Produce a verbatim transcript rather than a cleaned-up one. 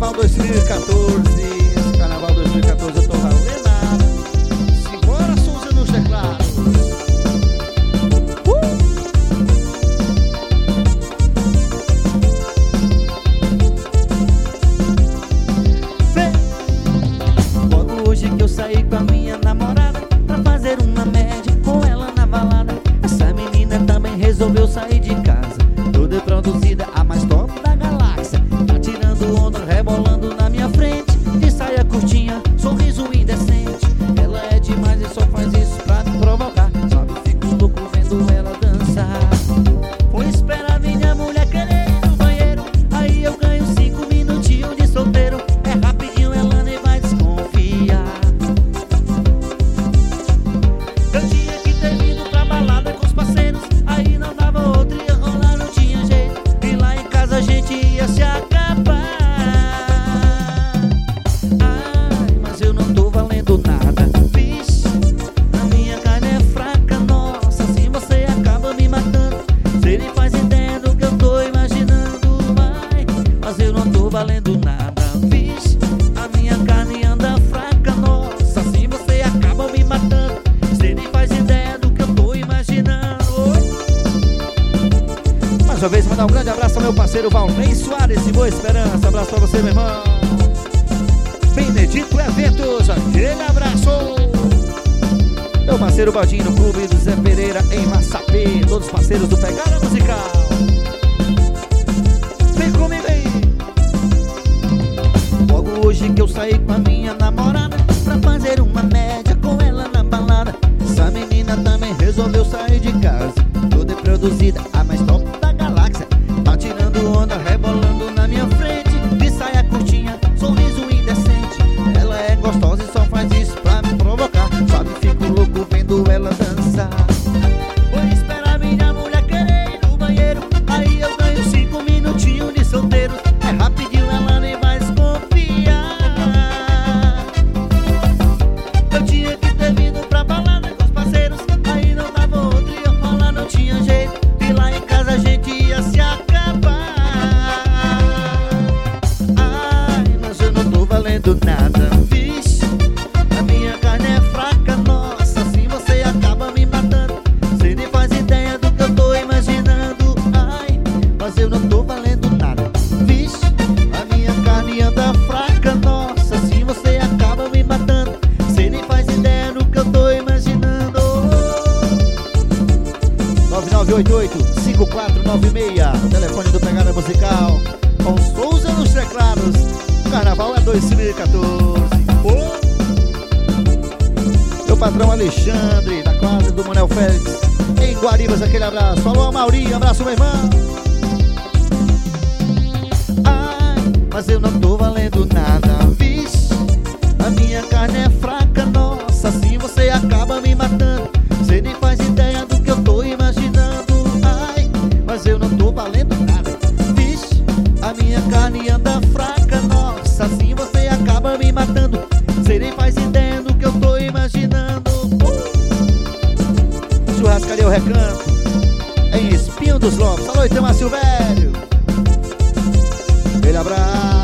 Carnaval dois mil e quatorze. Esse Carnaval dois mil e quatorze eu tô valendo nada. Simbora, Souza nos teclados. uh! Logo hoje que eu saí com a minha namorada pra fazer uma média com ela na balada. Essa menina também resolveu sair de casa, toda produzida, a mais top da galáxia. Tá tirando onda, rebolando na minha frente, de saia curtinha, sorriso indecente. Ela é demais e só faz isso pra me provocar. Sabe, fico louco vendo ela dançar. Vou esperar minha mulher querer ir no banheiro, aí eu ganho cinco minutinhos de solteiro. É rapidinho, ela nem vai desconfiar. Eu tinha que ter vindo pra balada com os parceiros, aí não dava outra, ia rolar, não tinha jeito. E lá em casa a gente ia se acabar. Ai, mas eu não tô valendo nada. Vixe, a minha carne é fraca, nossa, assim você acaba me matando. Cê nem faz ideia do que eu tô imaginando. Ai, mas eu não tô valendo nada. Vixe, a minha carne anda fraca, nossa, assim você acaba me matando. Cê nem faz ideia do que eu tô imaginando. Oi. Mais uma vez, mandar um grande abraço ao meu parceiro Valnei Soares de Boa Esperança. Abraço pra você, meu irmão. Benedito Eventos, aquele abraço. Meu parceiro Baldinho no Clube do Zé Pereira em Massapê. Todos os parceiros do Pegada Musical. Vem comigo aí. Logo hoje que eu saí com a minha namorada pra fazer uma média com ela na balada. Essa menina também resolveu sair de casa, toda produzida, a mais top da galáxia. Tá tirando onda, rebolando na minha frente, de saia curtinha, sorriso indecente. Ela é gostosa e só faz isso pra me provocar. Sabe, fico louco vendo ela dançar. Vou esperar minha mulher querer ir no banheiro, aí eu ganho cinco minutinhos de solteiro. É rapidinho, ela nem vai desconfiar. Eu tinha que ter vindo pra balada com os parceiros, aí não dava outro, ia rolar, não tinha jeito. E lá em casa a gente ia se acabar. Ai, mas eu não tô valendo nada. Vixe, a minha carne é fraca, nossa, assim você acaba me matando. Cê nem faz ideia do que eu tô imaginando. Ai, mas eu não tô valendo nada. Vixe, a minha carne anda fraca, nossa, assim você acaba me matando. Cê nem faz ideia do que eu tô imaginando. nove nove oito oito, cinco quatro nove seis, telefone do Pegada Musical, com Souza nos teclados. Carnaval é dois mil e quatorze. Oh! Meu patrão Alexandre, da quadra do Manuel Félix, em Guaribas, aquele abraço. Alô, Mauri, abraço, meu irmão. Ai, mas eu não tô valendo nada. Vixe, a minha carne é fraca, nossa, assim você acaba me matando. Cê nem faz ideia do que eu tô imaginando. Ai, mas eu não tô valendo nada. Vixe, a minha carne anda fraca, nossa, assim você acaba me matando. Cê nem faz ideia do que eu tô imaginando. uh! Churrascaria O Recanto, em Espinho dos Lopes. Alô, Itamar Silvério, aquele abraço.